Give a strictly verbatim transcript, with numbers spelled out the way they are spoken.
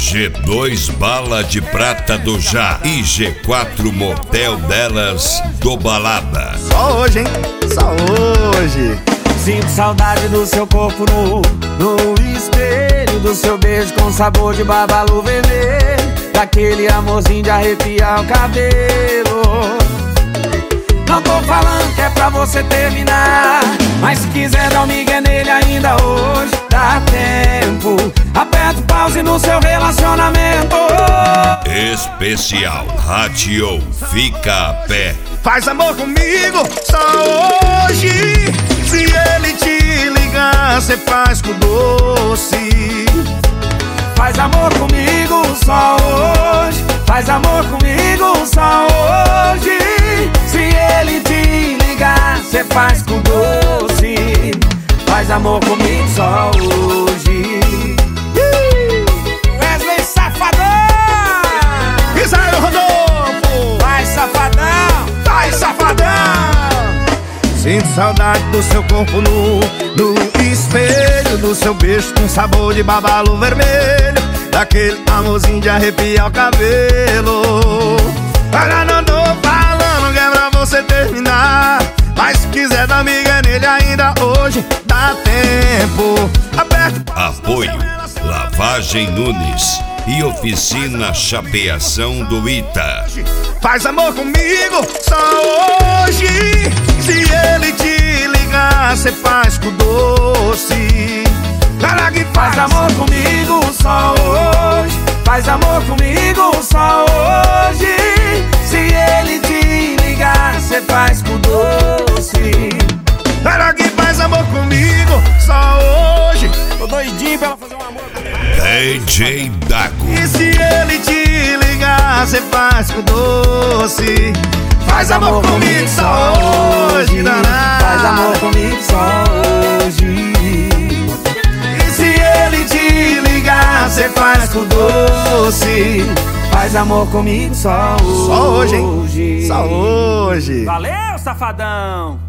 G dois Bala de Prata do Já e G quatro Motel Delas do Balada. Só hoje, hein? Só hoje. Sinto saudade do seu corpo nu, no espelho do seu beijo com sabor de babalu vermelho, daquele amorzinho de arrepiar o cabelo. Não tô falando que é pra você terminar, mas se quiser dar um migué nele ainda hoje, dá tempo. Aperta o pause no seu relacionamento. Especial Rádio Fica a Pé. Faz amor comigo só hoje. Se ele te ligar, cê faz com doce. Faz amor comigo só hoje. Faz amor comigo só hoje. Se ele te ligar, cê faz com doce. Faz amor comigo só hoje. Wesley Safadão! Israel Rodolfo! Vai, safadão! Vai, safadão! Sinto saudade do seu corpo nu, no espelho do seu beijo com sabor de babalu vermelho, daquele amorzinho de arrepiar o cabelo. Agora não tô falando que é pra você terminar, mas se quiser dar miga nele ainda hoje, dá tempo. Aperta. Apoio Lavagem Nunes e Oficina Chapeação do Ita. Faz amor comigo só hoje. Se ele te ligar, cê faz com doce. Cara que faz amor comigo só hoje. Faz amor comigo só hoje. Se ele te ligar, cê faz com doce. Cara que faz amor comigo só hoje. Tô doidinho pra ela fazer um amor comigo. D J Dago. E se ele te ligar, cê faz com doce. Faz amor comigo só hoje, danado. Faz amor comigo só hoje. E se ele te ligar, cê faz com doce. Faz amor comigo só hoje. Só hoje, hein? Só hoje. Valeu, safadão!